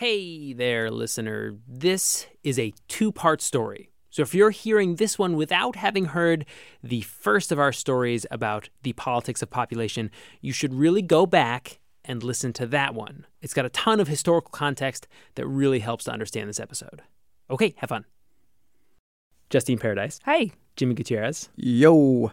Hey there, listener. This is a two-part story. So if you're hearing this one without having heard the first of our stories about the politics of population, you should really go back and listen to that one. It's got a ton of historical context that really helps to understand this episode. Okay, have fun. Justine Paradise. Hi. Jimmy Gutierrez. Yo.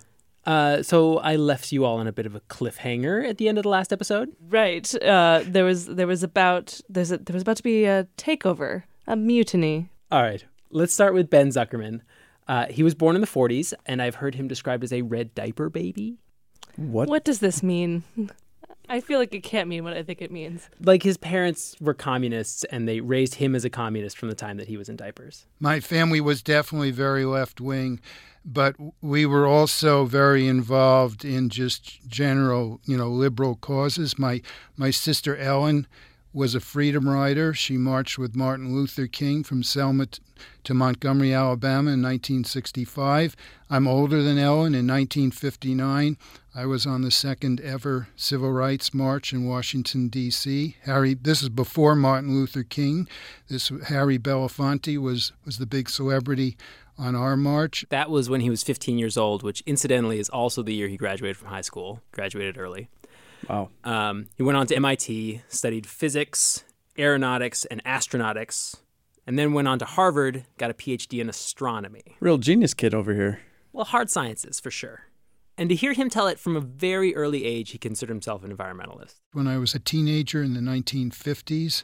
So I left you all on a bit of a cliffhanger at the end of the last episode. Right. There was about to be a takeover, a mutiny. All right. Let's start with Ben Zuckerman. He was born in the 40s, and I've heard him described as a red diaper baby. What does this mean? I feel like it can't mean what I think it means. Like his parents were communists, and they raised him as a communist from the time that he was in diapers. My family was definitely very left-wing, but we were also very involved in just general, liberal causes. My sister Ellen was a freedom rider. She marched with Martin Luther King from Selma to Montgomery, Alabama in 1965. I'm older than Ellen. In 1959, I was on the second ever Civil Rights March in Washington, D.C. This is before Martin Luther King. Harry Belafonte was the big celebrity on our march. That was when he was 15 years old, which incidentally is also the year he graduated from high school, graduated early. Wow. He went on to MIT, studied physics, aeronautics, and astronautics, and then went on to Harvard, got a PhD in astronomy. Real genius kid over here. Well, hard sciences, for sure. And to hear him tell it from a very early age, he considered himself an environmentalist. When I was a teenager in the 1950s,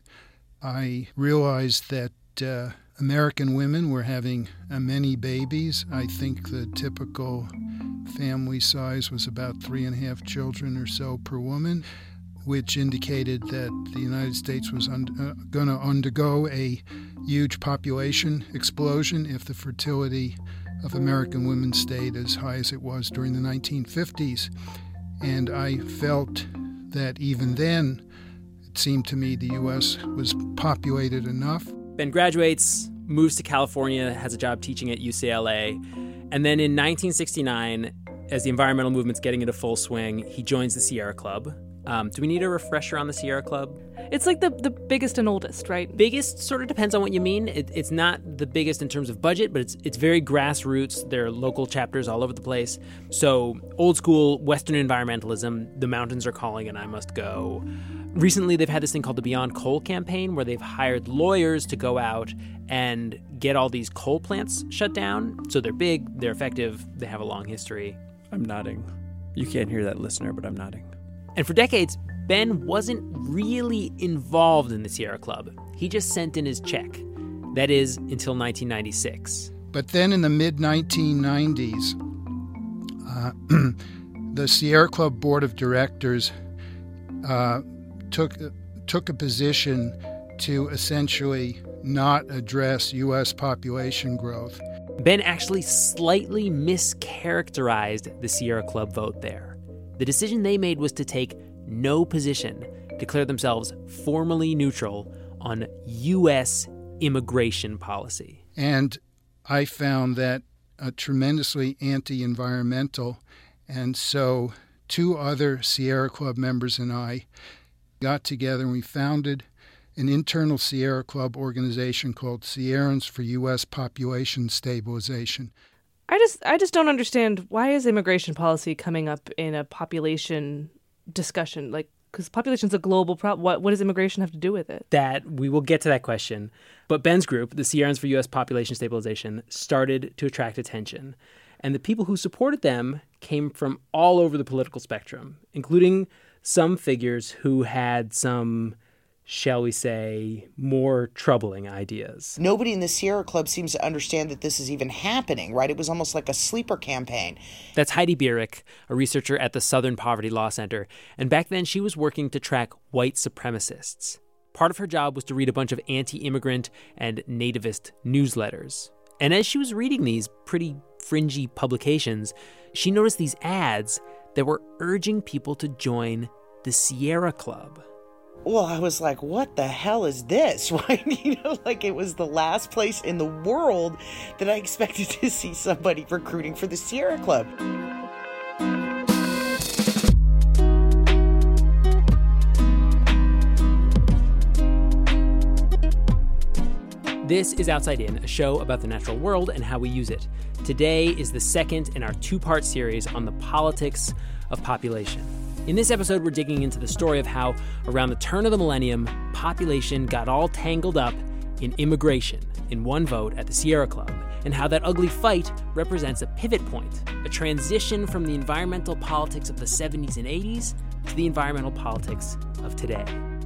I realized that American women were having many babies. I think the typical family size was about 3.5 children or so per woman, which indicated that the United States was going to undergo a huge population explosion if the fertility of American women stayed as high as it was during the 1950s. And I felt that even then, it seemed to me the U.S. was populated enough. Ben graduates, moves to California, has a job teaching at UCLA, and then in 1969, as the environmental movement's getting into full swing, he joins the Sierra Club. Do we need a refresher on the Sierra Club? It's like the biggest and oldest, right? Biggest sort of depends on what you mean. It's not the biggest in terms of budget, but it's very grassroots. There are local chapters all over the place. So old school Western environmentalism, the mountains are calling and I must go. Recently, they've had this thing called the Beyond Coal campaign where they've hired lawyers to go out and get all these coal plants shut down. So they're big, they're effective, they have a long history. I'm nodding. You can't hear that, listener, but I'm nodding. And for decades, Ben wasn't really involved in the Sierra Club. He just sent in his check. That is, until 1996. But then in the mid-1990s, the Sierra Club Board of Directors took a position to essentially not address U.S. population growth. Ben actually slightly mischaracterized the Sierra Club vote there. The decision they made was to take no position, declare themselves formally neutral on U.S. immigration policy. And I found that tremendously anti-environmental. And so 2 other Sierra Club members and I got together and we founded an internal Sierra Club organization called Sierrans for U.S. Population Stabilization. I just don't understand, why is immigration policy coming up in a population discussion? Like, because population's a global problem. What does immigration have to do with it? That we will get to that question. But Ben's group, the Sierrans for U.S. Population Stabilization, started to attract attention. And the people who supported them came from all over the political spectrum, including some figures who had some, shall we say, more troubling ideas. Nobody in the Sierra Club seems to understand that this is even happening, right? It was almost like a sleeper campaign. That's Heidi Bierich, a researcher at the Southern Poverty Law Center. And back then, she was working to track white supremacists. Part of her job was to read a bunch of anti-immigrant and nativist newsletters. And as she was reading these pretty fringy publications, she noticed these ads that were urging people to join the Sierra Club. Well, I was like, what the hell is this? Right? Like it was the last place in the world that I expected to see somebody recruiting for the Sierra Club. This is Outside In, a show about the natural world and how we use it. Today is the second in our two-part series on the politics of population. In this episode, we're digging into the story of how, around the turn of the millennium, population got all tangled up in immigration in one vote at the Sierra Club, and how that ugly fight represents a pivot point, a transition from the environmental politics of the 70s and 80s to the environmental politics of today.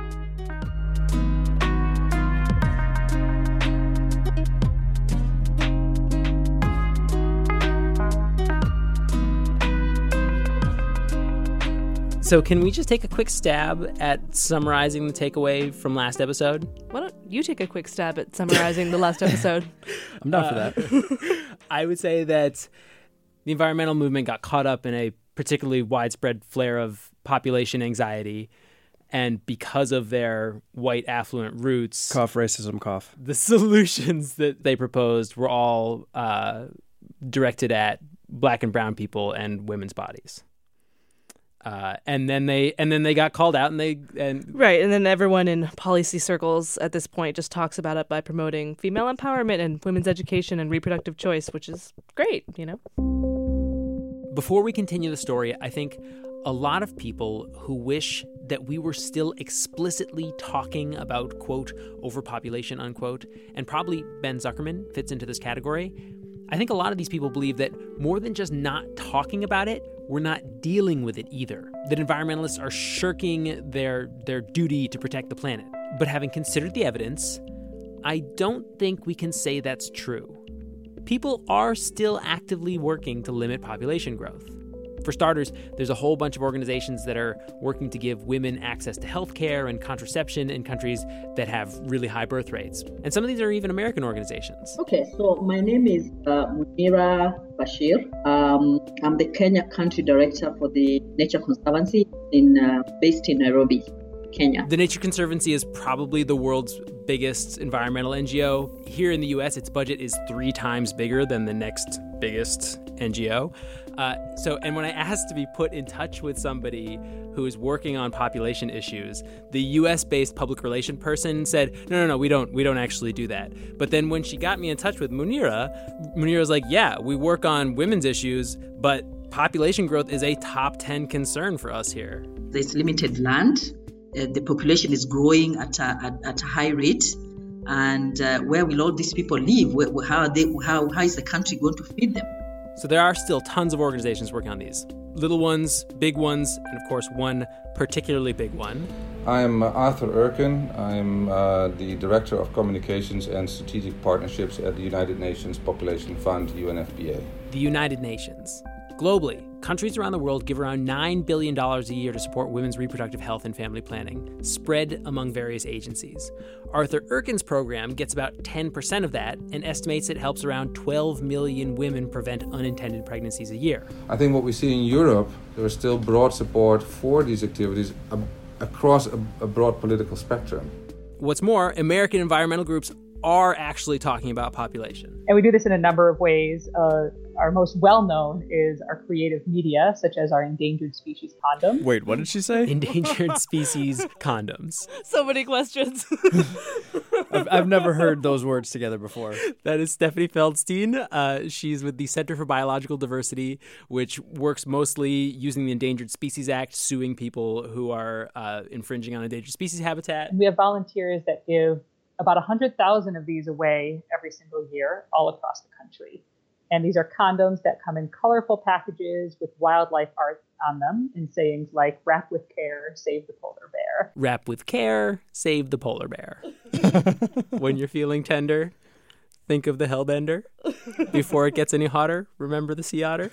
So can we just take a quick stab at summarizing the takeaway from last episode? Why don't you take a quick stab at summarizing the last episode? I'm down for that. I would say that the environmental movement got caught up in a particularly widespread flare of population anxiety. And because of their white affluent roots, Cough, racism, cough. the solutions that they proposed were all directed at black and brown people and women's bodies. And then they got called out, and Right, and then everyone in policy circles at this point just talks about it by promoting female empowerment and women's education and reproductive choice, which is great, you know? Before we continue the story, I think a lot of people who wish that we were still explicitly talking about, quote, overpopulation, unquote, and probably Ben Zuckerman fits into this category. I think a lot of these people believe that more than just not talking about it, we're not dealing with it either. That environmentalists are shirking their duty to protect the planet. But having considered the evidence, I don't think we can say that's true. People are still actively working to limit population growth. For starters, there's a whole bunch of organizations that are working to give women access to health care and contraception in countries that have really high birth rates. And some of these are even American organizations. Okay, so my name is Munira Bashir. I'm the Kenya Country Director for the Nature Conservancy based in Nairobi, Kenya. The Nature Conservancy is probably the world's biggest environmental NGO. Here in the US, its budget is 3 times bigger than the next biggest NGO. And when I asked to be put in touch with somebody who is working on population issues, the US-based public relation person said, no, we don't actually do that. But then when she got me in touch with Munira was like, yeah, we work on women's issues, but population growth is a top 10 concern for us here. There's limited land. The population is growing at a high rate. And where will all these people live? How is the country going to feed them? So there are still tons of organizations working on these. Little ones, big ones, and of course one particularly big one. I'm Arthur Erkin. I'm the Director of Communications and Strategic Partnerships at the United Nations Population Fund, UNFPA. The United Nations. Globally, countries around the world give around $9 billion a year to support women's reproductive health and family planning, spread among various agencies. Arthur Erkin's program gets about 10% of that and estimates it helps around 12 million women prevent unintended pregnancies a year. I think what we see in Europe, there is still broad support for these activities across a broad political spectrum. What's more, American environmental groups are actually talking about population. And we do this in a number of ways. Our most well-known is our creative media, such as our endangered species condom. Wait, what did she say? Endangered species condoms. So many questions. I've never heard those words together before. That is Stephanie Feldstein. She's with the Center for Biological Diversity, which works mostly using the Endangered Species Act, suing people who are infringing on endangered species habitat. We have volunteers that give about 100,000 of these away every single year all across the country. And these are condoms that come in colorful packages with wildlife art on them and sayings like, wrap with care, save the polar bear. Wrap with care, save the polar bear. When you're feeling tender, think of the hellbender. Before it gets any hotter, remember the sea otter.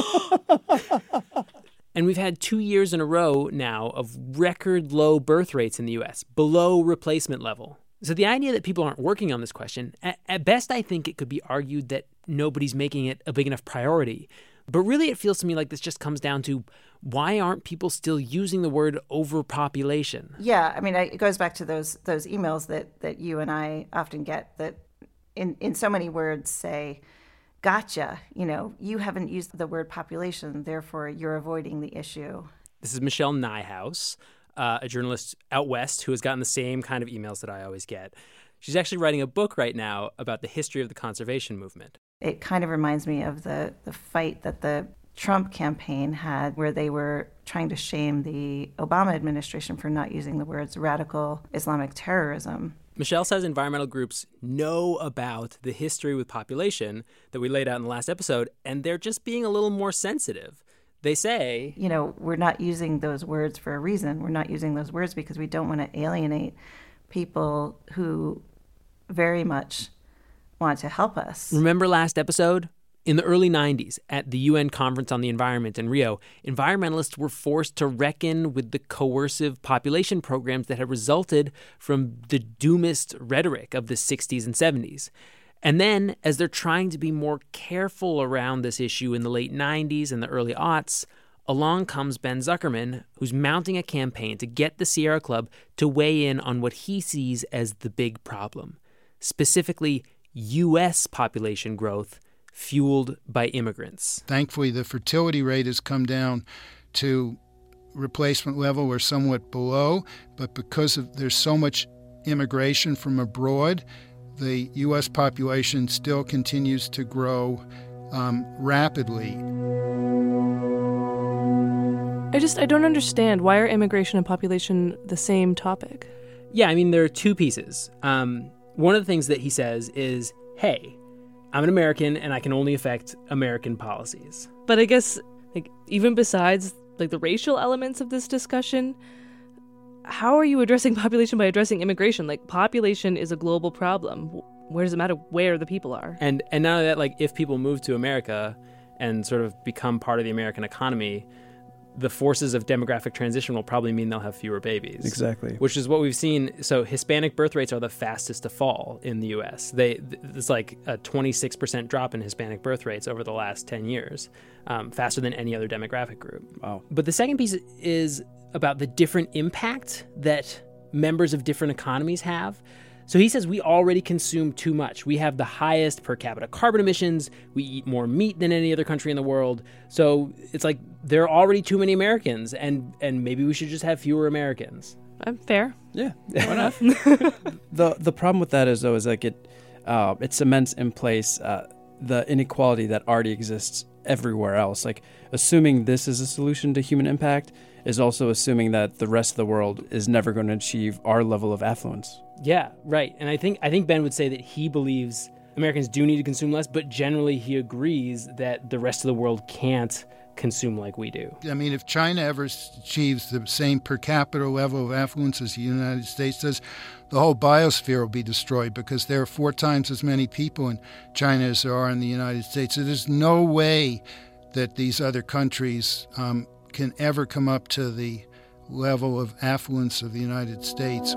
And we've had 2 years in a row now of record low birth rates in the U.S., below replacement level. So the idea that people aren't working on this question, at best I think it could be argued that nobody's making it a big enough priority. But really it feels to me like this just comes down to why aren't people still using the word overpopulation? Yeah, I mean, it goes back to those emails that you and I often get that in so many words say, gotcha, you haven't used the word population, therefore you're avoiding the issue. This is Michelle Nijhuis. a journalist out west who has gotten the same kind of emails that I always get. She's actually writing a book right now about the history of the conservation movement. It kind of reminds me of the fight that the Trump campaign had, where they were trying to shame the Obama administration for not using the words radical Islamic terrorism. Michelle says environmental groups know about the history with population that we laid out in the last episode, and they're just being a little more sensitive. They say, we're not using those words for a reason. We're not using those words because we don't want to alienate people who very much want to help us. Remember last episode? In the early 90s, at the UN Conference on the Environment in Rio, environmentalists were forced to reckon with the coercive population programs that had resulted from the doomist rhetoric of the 60s and 70s. And then, as they're trying to be more careful around this issue in the late 90s and the early aughts, along comes Ben Zuckerman, who's mounting a campaign to get the Sierra Club to weigh in on what he sees as the big problem, specifically U.S. population growth fueled by immigrants. Thankfully, the fertility rate has come down to replacement level or somewhat below, but because there's so much immigration from abroad, the U.S. population still continues to grow rapidly. I don't understand. Why are immigration and population the same topic? Yeah, I mean, there are two pieces. One of the things that he says is, hey, I'm an American and I can only affect American policies. But I guess, even besides, the racial elements of this discussion, how are you addressing population by addressing immigration? Population is a global problem. Where does it matter where the people are? And not only that, if people move to America and sort of become part of the American economy, the forces of demographic transition will probably mean they'll have fewer babies. Exactly. Which is what we've seen. So Hispanic birth rates are the fastest to fall in the U.S. It's like a 26% drop in Hispanic birth rates over the last 10 years, faster than any other demographic group. Wow. But the second piece is about the different impact that members of different economies have. So he says we already consume too much. We have the highest per capita carbon emissions. We eat more meat than any other country in the world. So it's like there are already too many Americans, and maybe we should just have fewer Americans. Fair. Yeah, why not? The problem with that is it cements in place the inequality that already exists everywhere else. Assuming this is a solution to human impact is also assuming that the rest of the world is never going to achieve our level of affluence. Yeah, right. And I think Ben would say that he believes Americans do need to consume less, but generally he agrees that the rest of the world can't consume like we do. I mean, if China ever achieves the same per capita level of affluence as the United States does, the whole biosphere will be destroyed because there are 4 times as many people in China as there are in the United States. So there's no way that these other countries can ever come up to the level of affluence of the United States.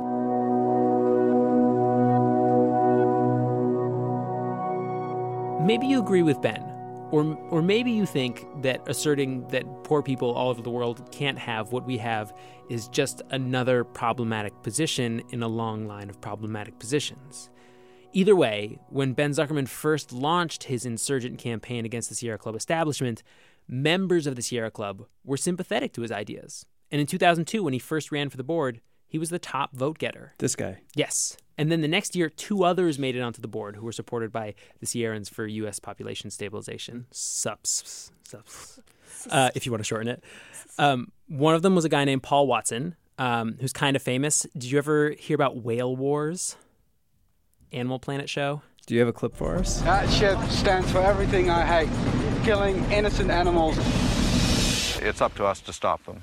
Maybe you agree with Ben, or maybe you think that asserting that poor people all over the world can't have what we have is just another problematic position in a long line of problematic positions. Either way, when Ben Zuckerman first launched his insurgent campaign against the Sierra Club establishment, members of the Sierra Club were sympathetic to his ideas. And in 2002, when he first ran for the board, he was the top vote getter. This guy. Yes. And then the next year, 2 others made it onto the board who were supported by the Sierrans for U.S. Population Stabilization, SUPS, if you want to shorten it. One of them was a guy named Paul Watson, who's kind of famous. Did you ever hear about Whale Wars? Animal Planet show? Do you have a clip for us? That ship stands for everything I hate, killing innocent animals. It's up to us to stop them.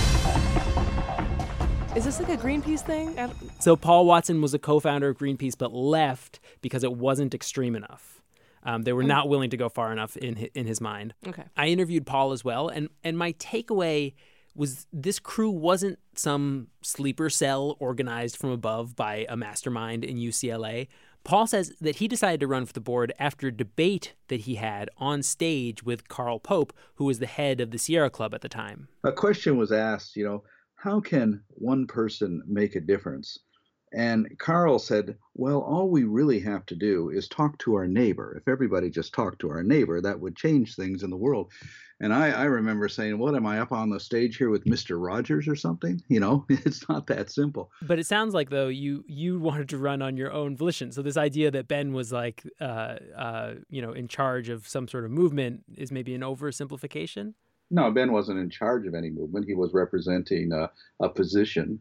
Is this like a Greenpeace thing? So Paul Watson was a co-founder of Greenpeace, but left because it wasn't extreme enough. They were not willing to go far enough in his mind. Okay. I interviewed Paul as well, and my takeaway was this crew wasn't some sleeper cell organized from above by a mastermind in UCLA. Paul says that he decided to run for the board after a debate that he had on stage with Carl Pope, who was the head of the Sierra Club at the time. A question was asked, how can one person make a difference And Carl said, well, all we really have to do is talk to our neighbor. If everybody just talked to our neighbor, that would change things in the world. And I remember saying, what, am I up on the stage here with Mr. Rogers or something? It's not that simple. But it sounds like, though, you wanted to run on your own volition. So this idea that Ben was like, in charge of some sort of movement is maybe an oversimplification? No, Ben wasn't in charge of any movement. He was representing a position.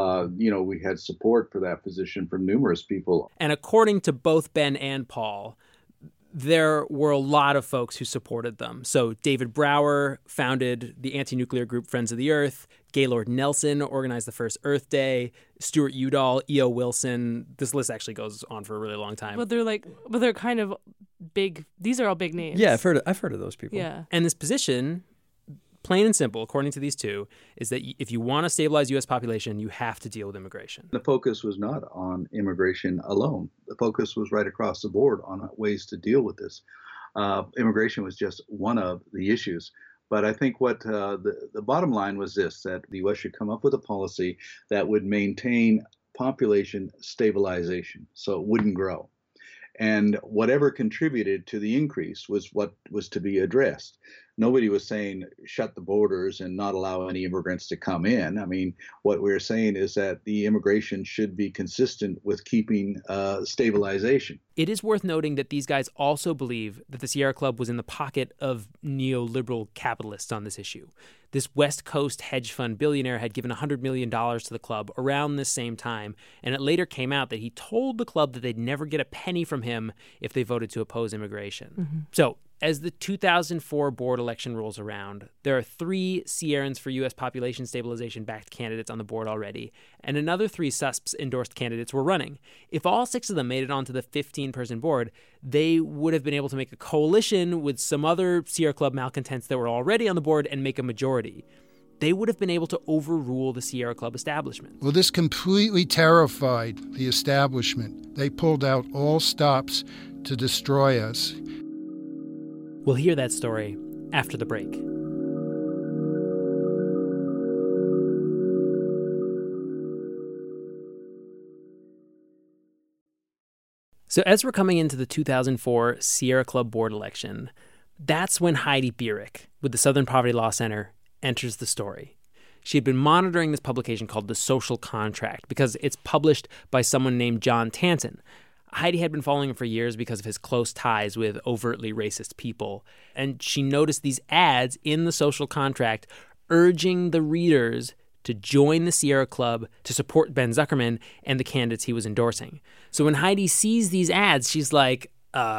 We had support for that position from numerous people. And according to both Ben and Paul, there were a lot of folks who supported them. So David Brower founded the anti-nuclear group Friends of the Earth. Gaylord Nelson organized the first Earth Day. Stuart Udall, E.O. Wilson. This list actually goes on for a really long time. But they're kind of big. These are all big names. Yeah, I've heard of those people. Yeah. And this position, plain and simple, according to these two, is that if you want to stabilize U.S. population, you have to deal with immigration. The focus was not on immigration alone. The focus was right across the board on ways to deal with this. Immigration was just one of the issues. But I think what the bottom line was this, that the U.S. should come up with a policy that would maintain population stabilization so it wouldn't grow. And whatever contributed to the increase was what was to be addressed. Nobody was saying shut the borders and not allow any immigrants to come in. I mean, what we're saying is that the immigration should be consistent with keeping stabilization. It is worth noting that these guys also believe that the Sierra Club was in the pocket of neoliberal capitalists on this issue. This West Coast hedge fund billionaire had given $100 million to the club around this same time, and it later came out that he told the club that they'd never get a penny from him if they voted to oppose immigration. Mm-hmm. So, as the 2004 board election rolls around, there are 3 Sierrans for U.S. population stabilization-backed candidates on the board already, and another 3 SUSPs-endorsed candidates were running. If all 6 of them made it onto the 15-person board, they would have been able to make a coalition with some other Sierra Club malcontents that were already on the board and make a majority. They would have been able to overrule the Sierra Club establishment. Well, this completely terrified the establishment. They pulled out all stops to destroy us. We'll hear that story after the break. So as we're coming into the 2004 Sierra Club board election, that's when Heidi Beirich, with the Southern Poverty Law Center, enters the story. She had been monitoring this publication called The Social Contract because it's published by someone named John Tanton. Heidi had been following him for years because of his close ties with overtly racist people, and she noticed these ads in The Social Contract urging the readers to join the Sierra Club to support Ben Zuckerman and the candidates he was endorsing. So when Heidi sees these ads, she's like,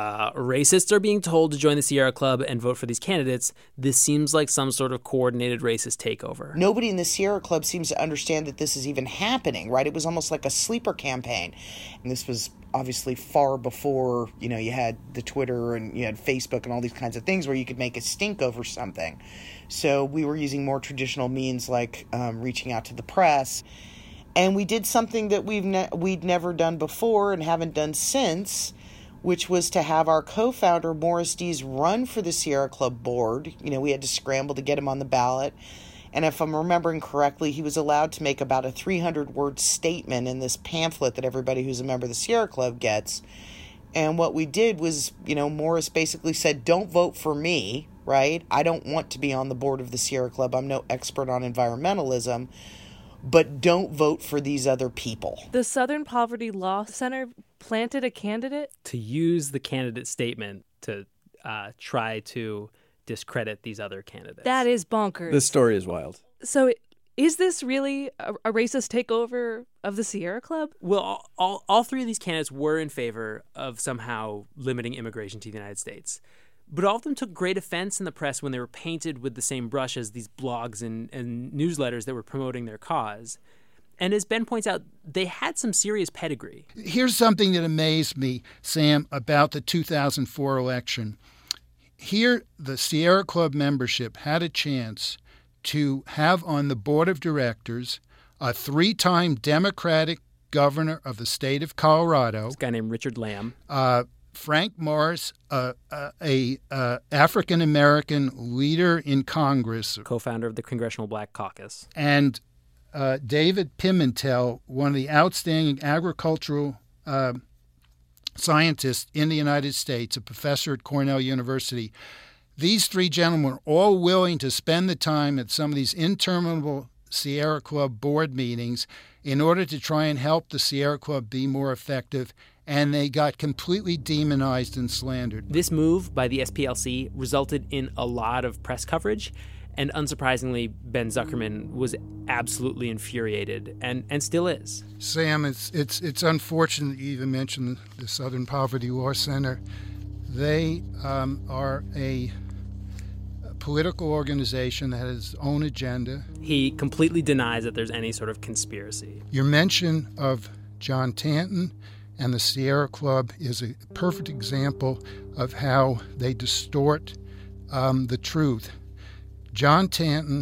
racists are being told to join the Sierra Club and vote for these candidates. This seems like some sort of coordinated racist takeover. Nobody in the Sierra Club seems to understand that this is even happening, right? It was almost like a sleeper campaign. And this was obviously far before, you had the Twitter and you had Facebook and all these kinds of things where you could make a stink over something. So we were using more traditional means like reaching out to the press. And we did something that we'd never done before and haven't done since, which was to have our co-founder, Morris Dees, run for the Sierra Club board. We had to scramble to get him on the ballot. And if I'm remembering correctly, he was allowed to make about a 300-word statement in this pamphlet that everybody who's a member of the Sierra Club gets. And what we did was, Morris basically said, don't vote for me, right? I don't want to be on the board of the Sierra Club. I'm no expert on environmentalism. But don't vote for these other people. The Southern Poverty Law Center planted a candidate? To use the candidate statement to try to discredit these other candidates. That is bonkers. This story is wild. So is this really a racist takeover of the Sierra Club? Well, all 3 of these candidates were in favor of somehow limiting immigration to the United States. But all of them took great offense in the press when they were painted with the same brush as these blogs and newsletters that were promoting their cause. And as Ben points out, they had some serious pedigree. Here's something that amazed me, Sam, about the 2004 election. Here, the Sierra Club membership had a chance to have on the board of directors a 3-time Democratic governor of the state of Colorado. This guy named Richard Lamb. Frank Morris, a African-American leader in Congress. Co-founder of the Congressional Black Caucus. And David Pimentel, one of the outstanding agricultural scientists in the United States, a professor at Cornell University. These three gentlemen were all willing to spend the time at some of these interminable Sierra Club board meetings in order to try and help the Sierra Club be more effective, and they got completely demonized and slandered. This move by the SPLC resulted in a lot of press coverage, and unsurprisingly, Ben Zuckerman was absolutely infuriated, and still is. Sam, it's unfortunate that you even mentioned the Southern Poverty Law Center. They are a political organization that has its own agenda. He completely denies that there's any sort of conspiracy. Your mention of John Tanton and the Sierra Club is a perfect example of how they distort the truth. John Tanton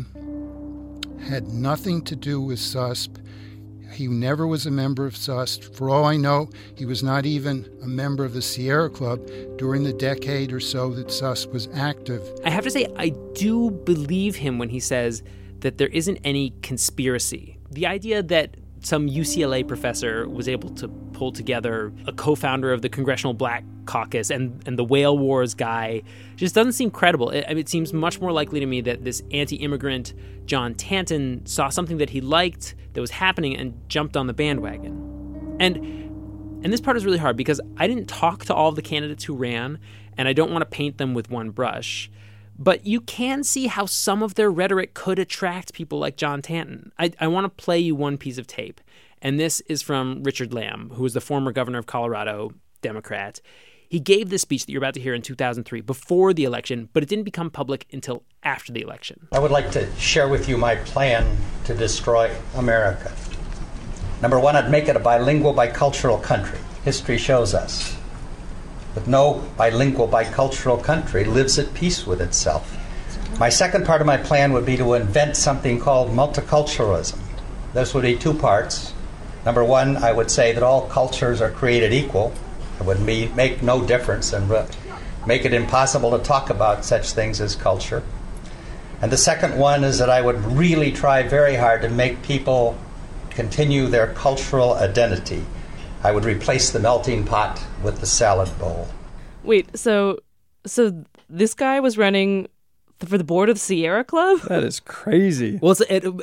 had nothing to do with SUSP. He never was a member of SUSP. For all I know, he was not even a member of the Sierra Club during the decade or so that SUSP was active. I have to say, I do believe him when he says that there isn't any conspiracy. The idea that some UCLA professor was able to pull together a co-founder of the Congressional Black Caucus and the Whale Wars guy just doesn't seem credible. It seems much more likely to me that this anti-immigrant John Tanton saw something that he liked that was happening and jumped on the bandwagon. And this part is really hard because I didn't talk to all of the candidates who ran, and I don't want to paint them with one brush. But you can see how some of their rhetoric could attract people like John Tanton. I want to play you one piece of tape, and this is from Richard Lamb, who was the former governor of Colorado, Democrat. He gave this speech that you're about to hear in 2003, before the election, but it didn't become public until after the election. I would like to share with you my plan to destroy America. Number one, I'd make it a bilingual, bicultural country. History shows us. But no bilingual, bicultural country lives at peace with itself. My second part of my plan would be to invent something called multiculturalism. This would be two parts. Number one, I would say that all cultures are created equal. It would make no difference and make it impossible to talk about such things as culture. And the second one is that I would really try very hard to make people continue their cultural identity. I would replace the melting pot with the salad bowl. Wait, so this guy was running for the board of Sierra Club? That is crazy. Well,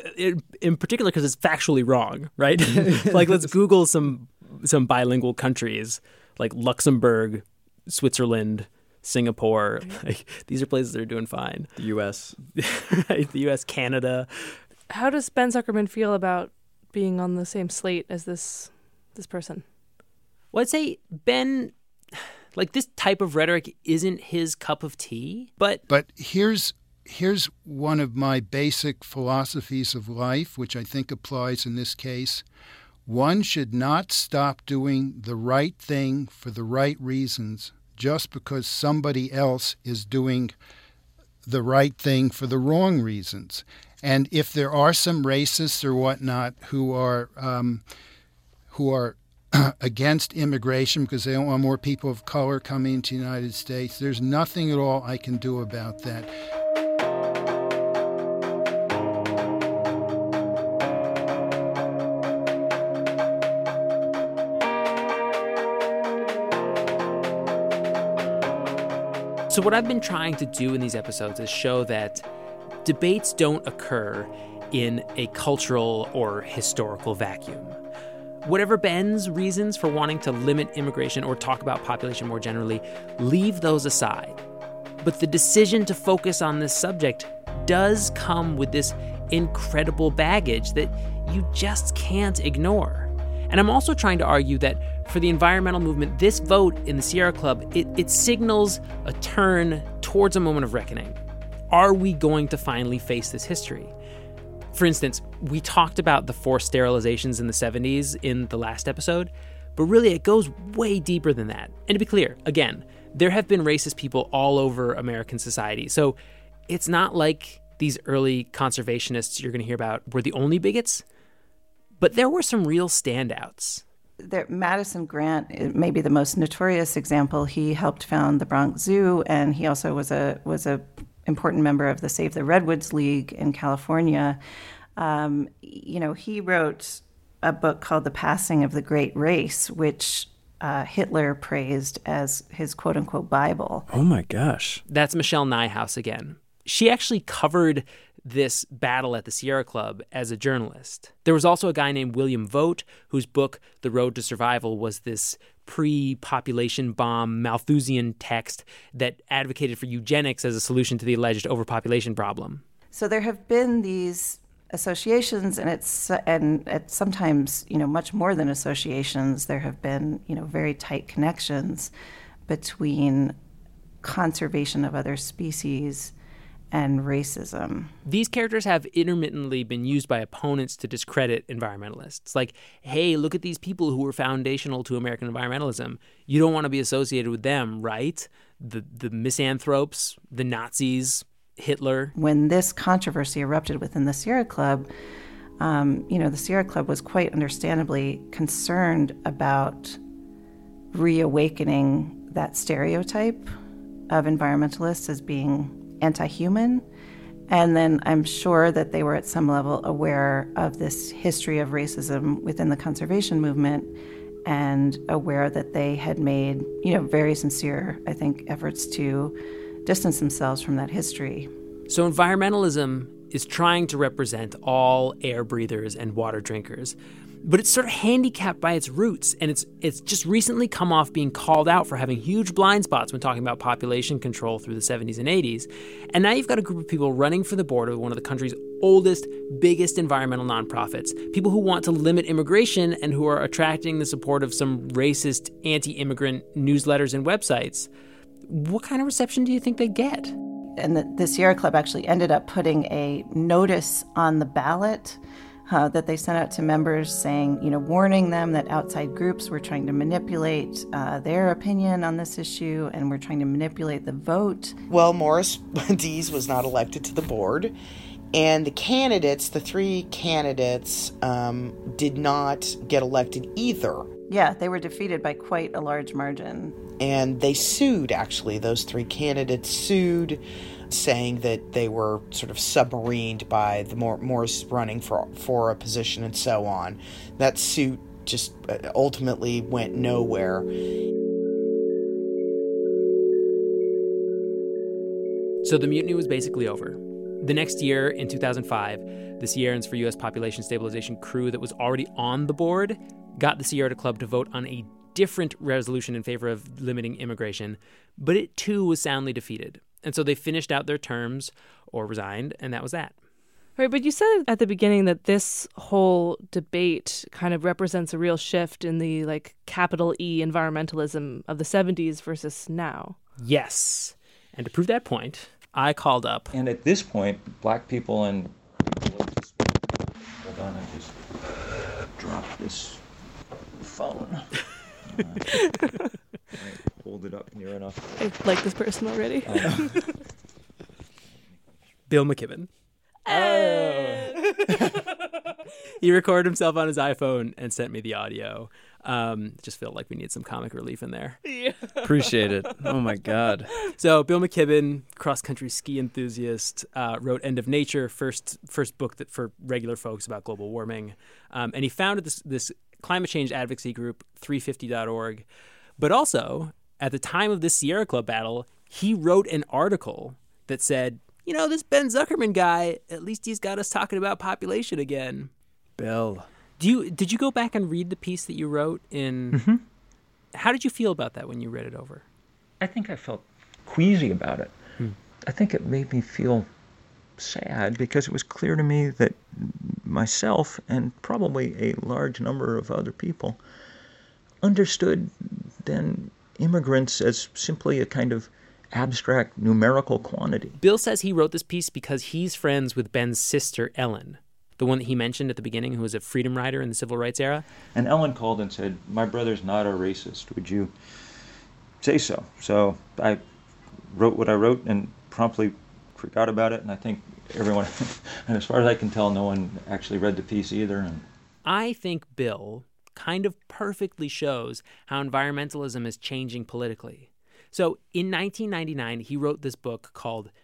in particular because it's factually wrong, right? Like, let's Google some bilingual countries like Luxembourg, Switzerland, Singapore. Like, these are places that are doing fine. The U.S. Right, the U.S., Canada. How does Ben Zuckerman feel about being on the same slate as this person? Well, I'd say Ben, like, this type of rhetoric isn't his cup of tea, but here's one of my basic philosophies of life, which I think applies in this case. One should not stop doing the right thing for the right reasons just because somebody else is doing the right thing for the wrong reasons. And if there are some racists or whatnot who are against immigration because they don't want more people of color coming into the United States, there's nothing at all I can do about that. So what I've been trying to do in these episodes is show that debates don't occur in a cultural or historical vacuum. Whatever Ben's reasons for wanting to limit immigration or talk about population more generally, leave those aside. But the decision to focus on this subject does come with this incredible baggage that you just can't ignore. And I'm also trying to argue that for the environmental movement, this vote in the Sierra Club, it signals a turn towards a moment of reckoning. Are we going to finally face this history? For instance, we talked about the forced sterilizations in the 70s in the last episode, but really it goes way deeper than that. And to be clear, again, there have been racist people all over American society, so it's not like these early conservationists you're going to hear about were the only bigots, but there were some real standouts. Madison Grant may be the most notorious example. He helped found the Bronx Zoo, and he also was a important member of the Save the Redwoods League in California. He wrote a book called The Passing of the Great Race, which Hitler praised as his quote-unquote Bible. Oh my gosh. That's Michelle Nijhuis again. She actually covered this battle at the Sierra Club as a journalist. There was also a guy named William Vogt, whose book, The Road to Survival, was this pre-population bomb Malthusian text that advocated for eugenics as a solution to the alleged overpopulation problem. So there have been these associations, and it's sometimes, much more than associations. There have been, very tight connections between conservation of other species and racism. These characters have intermittently been used by opponents to discredit environmentalists. Like, hey, look at these people who were foundational to American environmentalism. You don't want to be associated with them, right? The misanthropes, the Nazis, Hitler. When this controversy erupted within the Sierra Club, the Sierra Club was quite understandably concerned about reawakening that stereotype of environmentalists as being anti-human. And then I'm sure that they were at some level aware of this history of racism within the conservation movement and aware that they had made, very sincere, I think, efforts to distance themselves from that history. So environmentalism is trying to represent all air breathers and water drinkers, but it's sort of handicapped by its roots, and it's just recently come off being called out for having huge blind spots when talking about population control through the 70s and 80s. And now you've got a group of people running for the board of one of the country's oldest, biggest environmental nonprofits, people who want to limit immigration and who are attracting the support of some racist, anti-immigrant newsletters and websites. What kind of reception do you think they get? And the Sierra Club actually ended up putting a notice on the ballot that they sent out to members saying, warning them that outside groups were trying to manipulate their opinion on this issue and were trying to manipulate the vote. Well, Morris Dees was not elected to the board, and the three candidates, did not get elected either. Yeah, they were defeated by quite a large margin. And they sued, actually. Those three candidates sued, saying that they were sort of submarined by the Morris running for a position and so on. That suit just ultimately went nowhere. So the mutiny was basically over. The next year, in 2005, the Sierrans for U.S. Population Stabilization crew that was already on the board got the Sierra Club to vote on a different resolution in favor of limiting immigration, but it too was soundly defeated. And so they finished out their terms or resigned, and that was that. Right, but you said at the beginning that this whole debate kind of represents a real shift in the, capital E environmentalism of the 70s versus now. Yes. And to prove that point, I called up. And at this point, black people and... Hold on, I just dropped this phone. Hold it up near enough. I like this person already. Bill McKibben. Oh. He recorded himself on his iPhone and sent me the audio. Just felt like we need some comic relief in there. Yeah. Appreciate it. Oh my God. So Bill McKibben, cross-country ski enthusiast, wrote End of Nature, first book that for regular folks about global warming. And he founded this climate change advocacy group, 350.org. But also, at the time of this Sierra Club battle, he wrote an article that said, this Ben Zuckerman guy, at least he's got us talking about population again. Bill. Did you go back and read the piece that you wrote in... Mm-hmm. How did you feel about that when you read it over? I think I felt queasy about it. I think it made me feel sad because it was clear to me that myself and probably a large number of other people understood then immigrants as simply a kind of abstract numerical quantity. Bill says he wrote this piece because he's friends with Ben's sister, Ellen, the one that he mentioned at the beginning, who was a freedom rider in the civil rights era. And Ellen called and said, "My brother's not a racist. Would you say so?" So I wrote what I wrote and promptly forgot about it. And I think everyone, and as far as I can tell, no one actually read the piece either. And I think Bill kind of perfectly shows how environmentalism is changing politically. So in 1999, he wrote this book called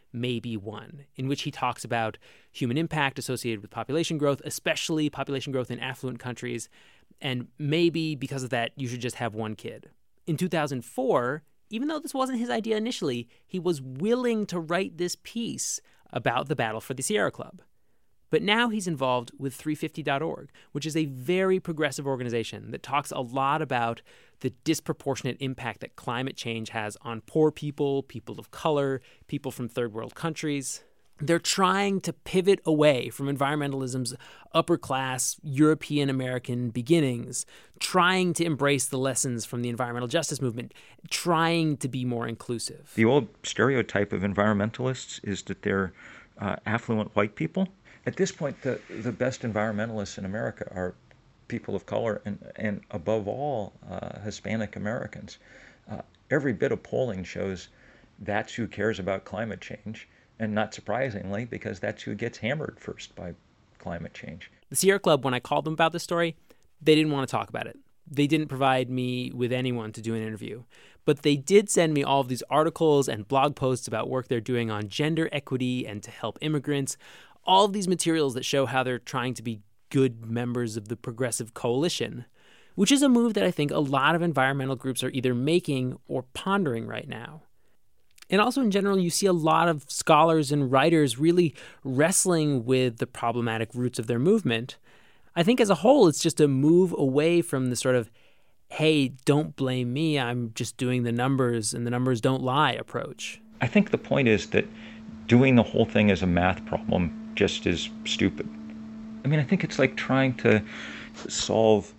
Maybe One, in which he talks about human impact associated with population growth, especially population growth in affluent countries, and maybe because of that, you should just have one kid. In 2004, even though this wasn't his idea initially, he was willing to write this piece about the battle for the Sierra Club. But now he's involved with 350.org, which is a very progressive organization that talks a lot about the disproportionate impact that climate change has on poor people, people of color, people from third world countries. They're trying to pivot away from environmentalism's upper-class European American beginnings, trying to embrace the lessons from the environmental justice movement, trying to be more inclusive. The old stereotype of environmentalists is that they're affluent white people. At this point, the best environmentalists in America are people of color and above all, Hispanic Americans. Every bit of polling shows that's who cares about climate change, and not surprisingly, because that's who gets hammered first by climate change. The Sierra Club, when I called them about this story, they didn't want to talk about it. They didn't provide me with anyone to do an interview. But they did send me all of these articles and blog posts about work they're doing on gender equity and to help immigrants. All of these materials that show how they're trying to be good members of the progressive coalition, which is a move that I think a lot of environmental groups are either making or pondering right now. And also in general, you see a lot of scholars and writers really wrestling with the problematic roots of their movement. I think as a whole, it's just a move away from the sort of, hey, don't blame me, I'm just doing the numbers and the numbers don't lie approach. I think the point is that doing the whole thing as a math problem just is stupid. I mean, I think it's like trying to solve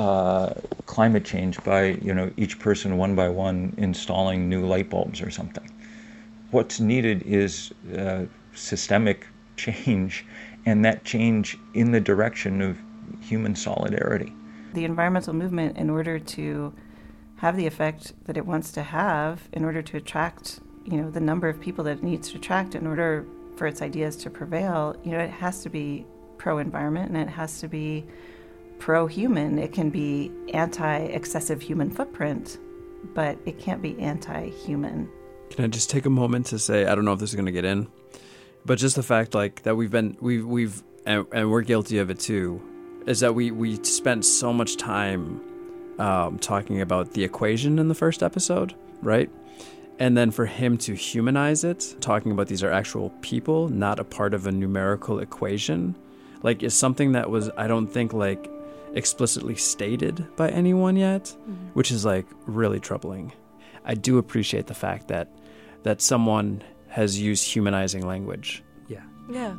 climate change by, each person one by one installing new light bulbs or something. What's needed is systemic change, and that change in the direction of human solidarity. The environmental movement, in order to have the effect that it wants to have, in order to attract, the number of people that it needs to attract, in order for its ideas to prevail, it has to be pro-environment and it has to be pro-human. It can be anti-excessive human footprint, but it can't be anti-human. Can I just take a moment to say, I don't know if this is going to get in, but just the fact that we've and we're guilty of it too, is that we spent so much time talking about the equation in the first episode, right? And then for him to humanize it, talking about these are actual people, not a part of a numerical equation, is something that was, I don't think, explicitly stated by anyone yet, which is, really troubling. I do appreciate the fact that someone has used humanizing language. Yeah. Yeah.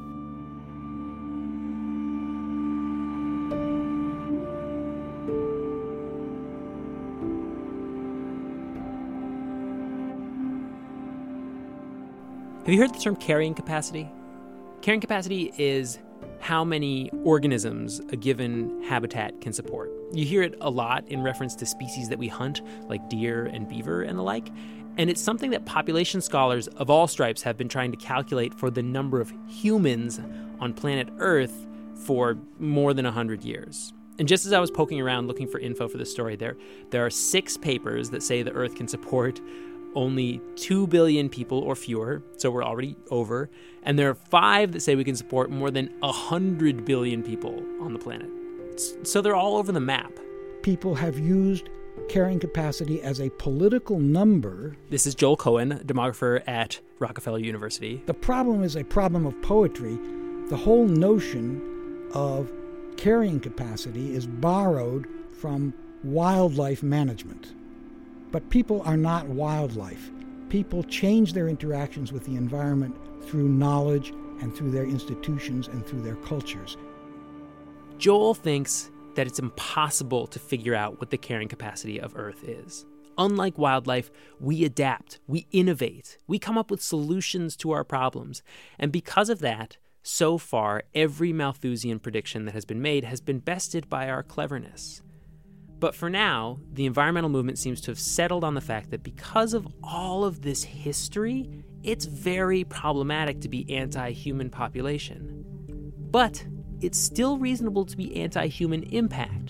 Have you heard the term carrying capacity? Carrying capacity is how many organisms a given habitat can support. You hear it a lot in reference to species that we hunt, like deer and beaver and the like, and it's something that population scholars of all stripes have been trying to calculate for the number of humans on planet Earth for more than 100 years. And just as I was poking around looking for info for this story, there are 6 papers that say the Earth can support only 2 billion people or fewer, so we're already over. And there are 5 that say we can support more than 100 billion people on the planet. So they're all over the map. People have used carrying capacity as a political number. This is Joel Cohen, demographer at Rockefeller University. The problem is a problem of poetry. The whole notion of carrying capacity is borrowed from wildlife management. But people are not wildlife. People change their interactions with the environment through knowledge and through their institutions and through their cultures. Joel thinks that it's impossible to figure out what the carrying capacity of Earth is. Unlike wildlife, we adapt, we innovate, we come up with solutions to our problems. And because of that, so far, every Malthusian prediction that has been made has been bested by our cleverness. But for now, the environmental movement seems to have settled on the fact that because of all of this history, it's very problematic to be anti-human population. But it's still reasonable to be anti-human impact.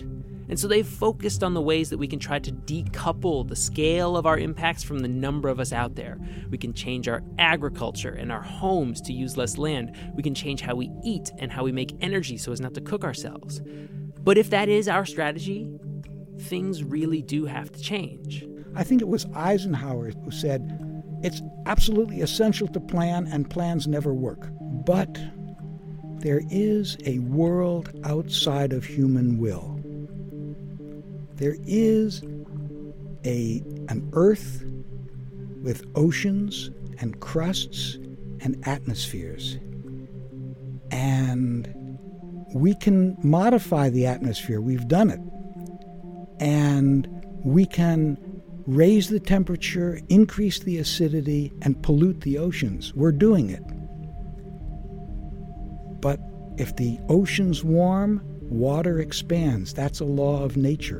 And so they've focused on the ways that we can try to decouple the scale of our impacts from the number of us out there. We can change our agriculture and our homes to use less land. We can change how we eat and how we make energy so as not to cook ourselves. But if that is our strategy, things really do have to change. I think it was Eisenhower who said, it's absolutely essential to plan, and plans never work. But there is a world outside of human will. There is an Earth with oceans and crusts and atmospheres. And we can modify the atmosphere. We've done it. And we can raise the temperature, increase the acidity, and pollute the oceans. We're doing it. But if the oceans warm, water expands. That's a law of nature.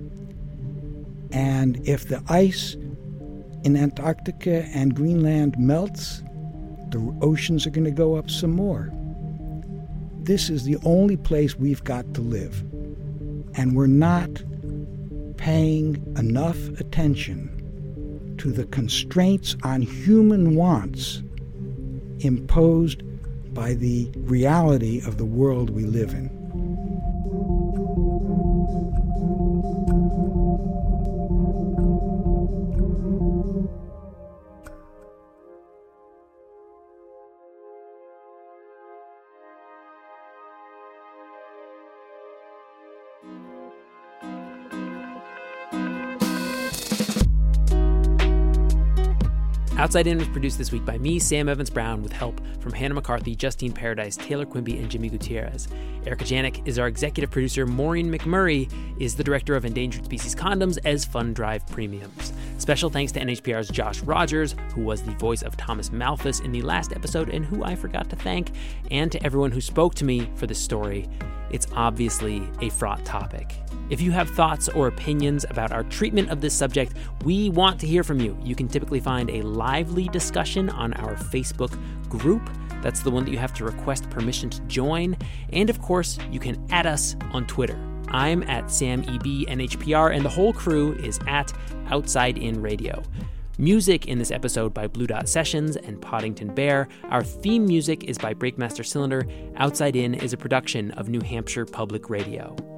And if the ice in Antarctica and Greenland melts, the oceans are going to go up some more. This is the only place we've got to live. And we're not paying enough attention to the constraints on human wants imposed by the reality of the world we live in. Outside In was produced this week by me, Sam Evans-Brown, with help from Hannah McCarthy, Justine Paradise, Taylor Quimby, and Jimmy Gutierrez. Erica Janik is our executive producer. Maureen McMurray is the director of Endangered Species Condoms as Fund Drive Premiums. Special thanks to NHPR's Josh Rogers, who was the voice of Thomas Malthus in the last episode and who I forgot to thank, and to everyone who spoke to me for this story. It's obviously a fraught topic. If you have thoughts or opinions about our treatment of this subject, we want to hear from you. You can typically find a lively discussion on our Facebook group. That's the one that you have to request permission to join. And of course, you can add us on Twitter. I'm at SamEBNHPR, and the whole crew is at Outside In Radio. Music in this episode by Blue Dot Sessions and Poddington Bear. Our theme music is by Breakmaster Cylinder. Outside In is a production of New Hampshire Public Radio.